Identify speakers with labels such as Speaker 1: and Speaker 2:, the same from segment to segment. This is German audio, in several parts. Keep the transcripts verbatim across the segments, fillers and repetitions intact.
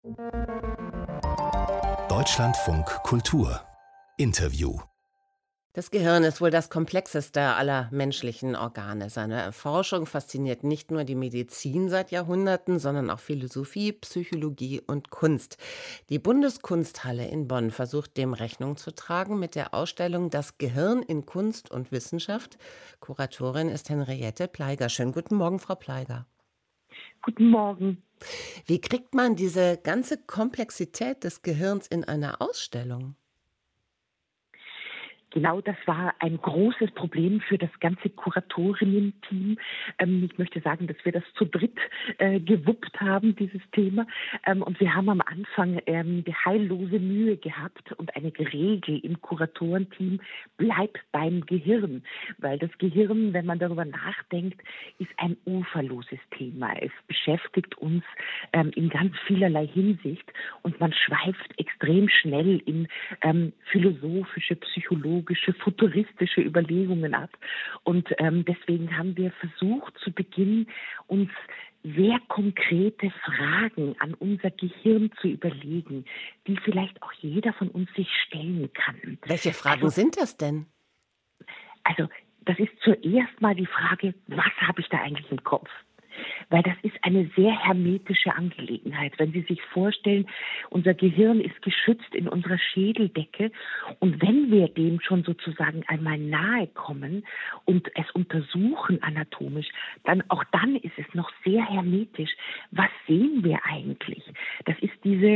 Speaker 1: Deutschlandfunk Kultur Interview.
Speaker 2: Das Gehirn ist wohl das komplexeste aller menschlichen Organe. Seine Erforschung fasziniert nicht nur die Medizin seit Jahrhunderten, sondern auch Philosophie, Psychologie und Kunst. Die Bundeskunsthalle in Bonn versucht dem Rechnung zu tragen mit der Ausstellung Das Gehirn in Kunst und Wissenschaft. Kuratorin ist Henriette Pleiger. Schönen guten Morgen, Frau Pleiger.
Speaker 3: Guten Morgen.
Speaker 2: Wie kriegt man diese ganze Komplexität des Gehirns in eine Ausstellung?
Speaker 3: Genau, das war ein großes Problem für das ganze Kuratorinnen-Team. Ähm, ich möchte sagen, dass wir das zu dritt äh, gewuppt haben, dieses Thema. Ähm, und wir haben am Anfang ähm, die heillose Mühe gehabt und eine Regel im Kuratorenteam: Bleib beim Gehirn. Weil das Gehirn, wenn man darüber nachdenkt, ist ein uferloses Thema. Es beschäftigt uns ähm, in ganz vielerlei Hinsicht und man schweift extrem schnell in ähm, philosophische, psychologische, futuristische Überlegungen ab. Und ähm, deswegen haben wir versucht, zu Beginn uns sehr konkrete Fragen an unser Gehirn zu überlegen, die vielleicht auch jeder von uns sich stellen kann.
Speaker 2: Welche Fragen
Speaker 3: also,
Speaker 2: sind das denn?
Speaker 3: Also, das ist zuerst mal die Frage, was habe ich da eigentlich im Kopf? Weil das ist eine sehr hermetische Angelegenheit. Wenn Sie sich vorstellen, unser Gehirn ist geschützt in unserer Schädeldecke und wenn wir dem schon sozusagen einmal nahe kommen und es untersuchen anatomisch, dann auch dann ist es noch sehr hermetisch. Was sehen wir eigentlich? Das ist diese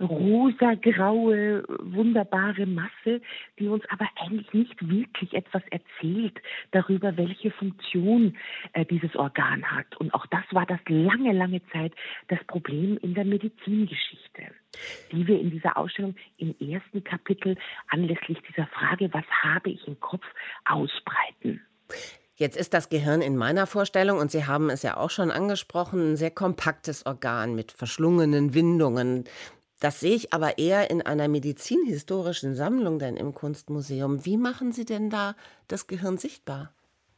Speaker 3: rosa-graue, wunderbare Masse, die uns aber eigentlich nicht wirklich etwas erzählt darüber, welche Funktion äh, dieses Organ hat. Und auch das war das lange, lange Zeit das Problem in der Medizingeschichte, die wir in dieser Ausstellung im ersten Kapitel anlässlich dieser Frage, was habe ich im Kopf, ausbreiten.
Speaker 2: Jetzt ist das Gehirn in meiner Vorstellung, und Sie haben es ja auch schon angesprochen, ein sehr kompaktes Organ mit verschlungenen Windungen. Das sehe ich aber eher in einer medizinhistorischen Sammlung denn im Kunstmuseum. Wie machen Sie denn da das Gehirn sichtbar?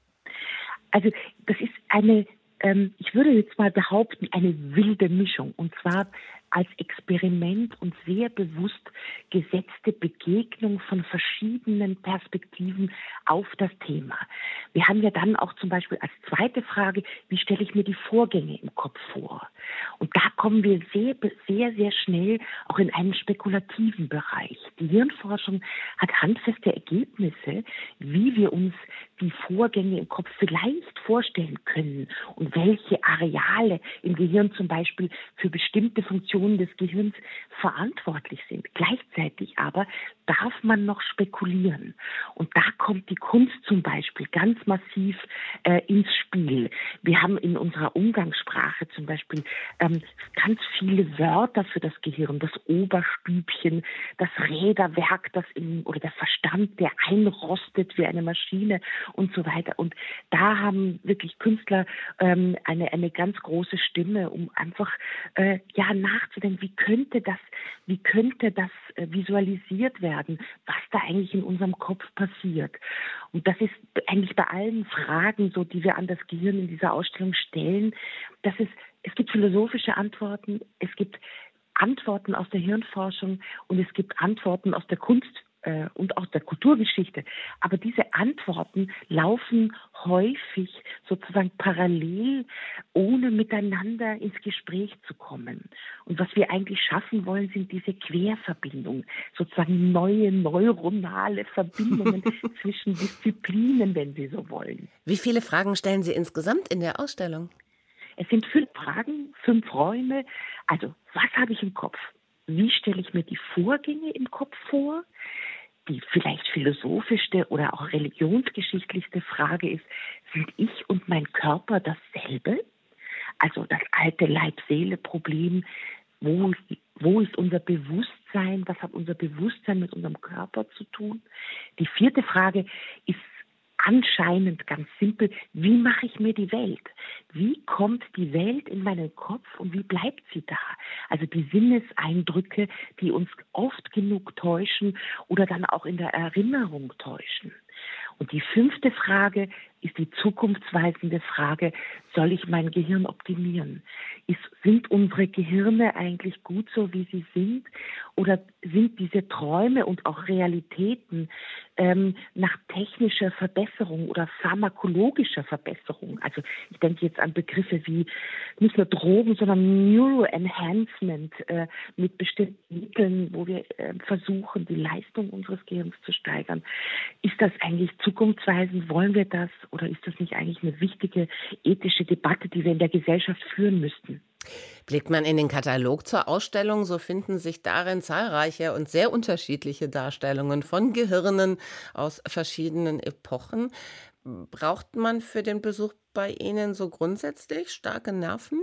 Speaker 3: Also das ist eine, ähm, ich würde jetzt mal behaupten, eine wilde Mischung. Und zwar als Experiment und sehr bewusst gesetzte Begegnung von verschiedenen Perspektiven auf das Thema. Wir haben ja dann auch zum Beispiel als zweite Frage, wie stelle ich mir die Vorgänge im Kopf vor? Und da kommen wir sehr, sehr, sehr schnell auch in einen spekulativen Bereich. Die Hirnforschung hat handfeste Ergebnisse, wie wir uns die Vorgänge im Kopf vielleicht vorstellen können und welche Areale im Gehirn zum Beispiel für bestimmte Funktionen des Gehirns verantwortlich sind. Gleichzeitig aber darf man noch spekulieren. Und da kommt die Kunst zum Beispiel ganz massiv äh, ins Spiel. Wir haben in unserer Umgangssprache zum Beispiel ähm, ganz viele Wörter für das Gehirn, das Oberstübchen, das Räderwerk, das in, oder der Verstand, der einrostet wie eine Maschine und so weiter. Und da haben wirklich Künstler ähm, eine, eine ganz große Stimme, um einfach äh, ja nachzudenken, wie könnte das, wie könnte das äh, visualisiert werden, was da eigentlich in unserem Kopf passiert. Und das ist eigentlich bei allen Fragen, so die wir an das Gehirn in dieser Ausstellung stellen, dass es, es gibt philosophische Antworten, es gibt Antworten aus der Hirnforschung und es gibt Antworten aus der Kunst äh, und aus der Kulturgeschichte. Aber diese Antworten laufen häufig sozusagen parallel, ohne miteinander ins Gespräch zu kommen. Und was wir eigentlich schaffen wollen, sind diese Querverbindungen, sozusagen neue neuronale Verbindungen zwischen Disziplinen, wenn Sie so wollen.
Speaker 2: Wie viele Fragen stellen Sie insgesamt in der Ausstellung?
Speaker 3: Es sind fünf Fragen, fünf Räume. Also, was habe ich im Kopf? Wie stelle ich mir die Vorgänge im Kopf vor? Die vielleicht philosophischste oder auch religionsgeschichtlichste Frage ist, sind ich und mein Körper dasselbe? Also das alte Leib-Seele-Problem, wo ist, wo ist unser Bewusstsein? Was hat unser Bewusstsein mit unserem Körper zu tun? Die vierte Frage ist anscheinend ganz simpel: Wie mache ich mir die Welt? Wie kommt die Welt in meinen Kopf und wie bleibt sie da? Also die Sinneseindrücke, die uns oft genug täuschen oder dann auch in der Erinnerung täuschen. Und die fünfte Frage ist ist die zukunftsweisende Frage, soll ich mein Gehirn optimieren? Ist, sind unsere Gehirne eigentlich gut so, wie sie sind? Oder sind diese Träume und auch Realitäten ähm, nach technischer Verbesserung oder pharmakologischer Verbesserung? Also ich denke jetzt an Begriffe wie nicht nur Drogen, sondern Neuroenhancement äh, mit bestimmten Mitteln, wo wir äh, versuchen, die Leistung unseres Gehirns zu steigern. Ist das eigentlich zukunftsweisend? Wollen wir das? Oder ist das nicht eigentlich eine wichtige ethische Debatte, die wir in der Gesellschaft führen müssten?
Speaker 2: Blickt man in den Katalog zur Ausstellung, so finden sich darin zahlreiche und sehr unterschiedliche Darstellungen von Gehirnen aus verschiedenen Epochen. Braucht man für den Besuch bei Ihnen so grundsätzlich starke Nerven?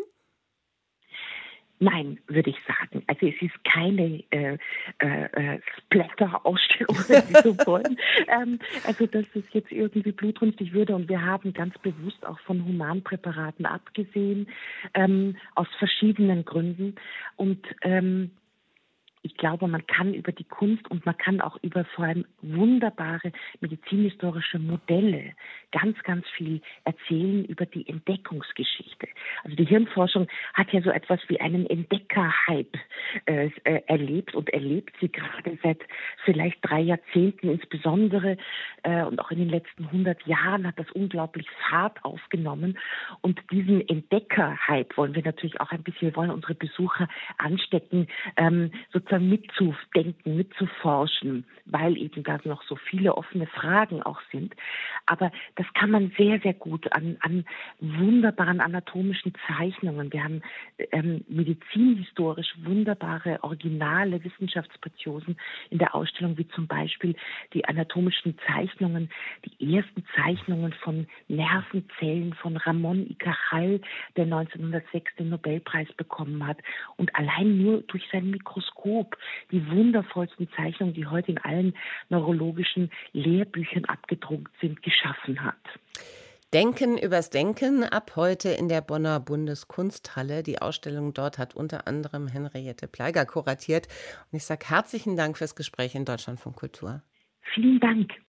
Speaker 3: Nein, würde ich sagen. Also es ist keine äh, äh, äh, Splatter-Ausstellung, wenn Sie so wollen. ähm, also dass es jetzt irgendwie blutrünstig würde. Und wir haben ganz bewusst auch von Humanpräparaten abgesehen, ähm, aus verschiedenen Gründen. Und ähm, ich glaube, man kann über die Kunst und man kann auch über vor allem wunderbare medizinhistorische Modelle ganz, ganz viel erzählen über die Entdeckungsgeschichte. Also die Hirnforschung hat ja so etwas wie einen Entdecker-Hype äh, äh, erlebt und erlebt sie gerade seit vielleicht drei Jahrzehnten insbesondere äh, und auch in den letzten hundert Jahren hat das unglaublich Fahrt aufgenommen. Und diesen Entdecker-Hype wollen wir natürlich auch ein bisschen, wir wollen unsere Besucher anstecken, ähm, sozusagen mitzudenken, mitzuforschen, weil eben da noch so viele offene Fragen auch sind. Aber das kann man sehr, sehr gut an, an wunderbaren anatomischen Zeichnungen. Wir haben ähm, medizinhistorisch wunderbare, originale Wissenschaftspreziosen in der Ausstellung, wie zum Beispiel die anatomischen Zeichnungen, die ersten Zeichnungen von Nervenzellen von Ramón y Cajal, der neunzehnhundertsechs den Nobelpreis bekommen hat. Und allein nur durch sein Mikroskop die wundervollsten Zeichnungen, die heute in allen neurologischen Lehrbüchern abgedruckt sind, geschaffen hat.
Speaker 2: Denken übers Denken ab heute in der Bonner Bundeskunsthalle. Die Ausstellung dort hat unter anderem Henriette Pleiger kuratiert. Und ich sage herzlichen Dank fürs Gespräch in Deutschlandfunk Kultur.
Speaker 3: Vielen Dank.